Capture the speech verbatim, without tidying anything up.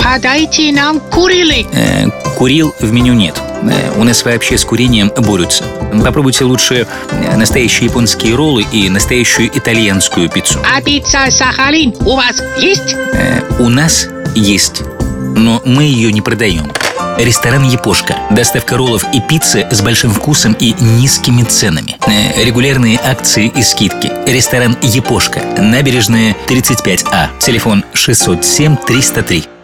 Подайте нам Курилы. Э, Курил в меню нет. Э, У нас вообще с курением борются. Попробуйте лучше э, настоящие японские роллы и настоящую итальянскую пиццу. А пицца Сахалин у вас есть? Э, У нас есть, но мы ее не продаем. Ресторан «Япошка». Доставка роллов и пиццы с большим вкусом и низкими ценами. Э, Регулярные акции и скидки. Ресторан «Япошка». Набережная тридцать пять А. Телефон шестьсот семь триста три.